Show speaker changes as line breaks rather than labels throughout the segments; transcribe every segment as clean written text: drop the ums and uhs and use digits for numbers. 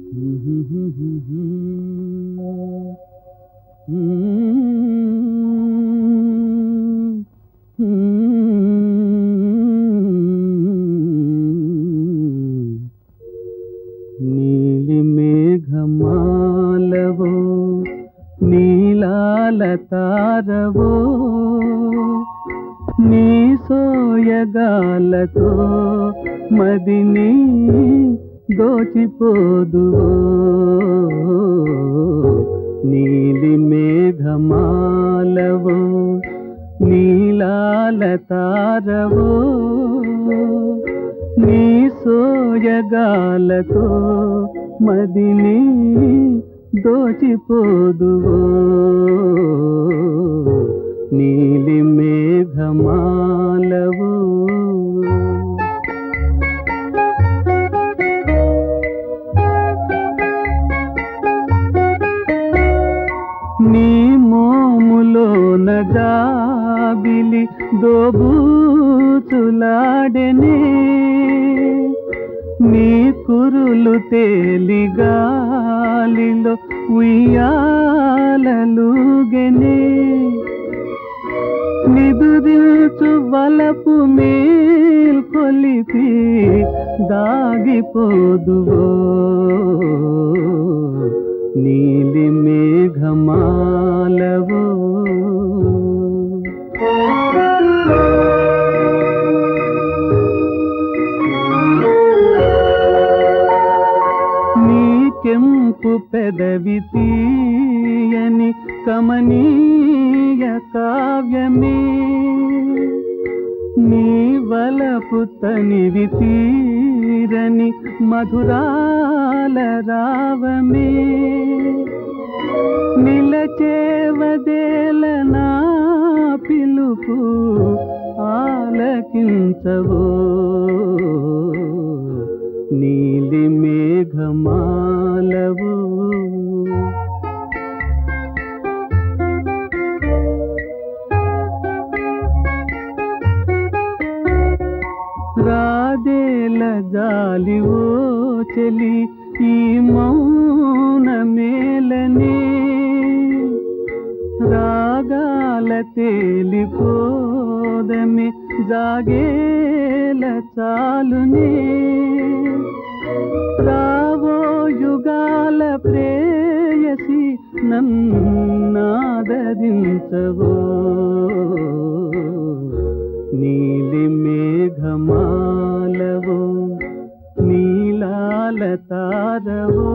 నీలి మేఘమాలవో నీలాల తారవో నీ సోయగాలతో మదిని దోచిపోదువో నీలి మేఘమాలవో నీలాల తారవో నీ సోయగాలతో మదిని దోచిపోదువో నీలి మేఘమాలవో నీ మోములోన జాబిలి దోబూచులాడెనే నీ కురులు తేలి గాలిలో ఉయ్యాలలుగెనే నిదురించు వలపు మేల్కొలిపి దాగిపోదువో నీలి మేఘమాలవో నీ కెంపు పెదవి తీయని కమనీయ కావ్యమే నీ వలపు తనివి తీరని మధురాల రావమే నిలచేవదేల నా పిలుపు ఆలకించవో నీలి మేఘమాలవో రాదేల జాలివో చెలి ఈ మౌన మేలనే రాగాల తేలిపోదమే జాగేల చాలునే రావో యుగాల ప్రేయసి నన్నాదరించవో నీలి మేఘమాలవో నీలాల తారవో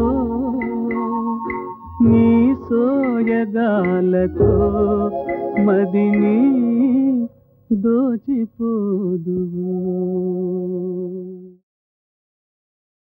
నీ సోయగాలతో మదిని దోచిపోదువో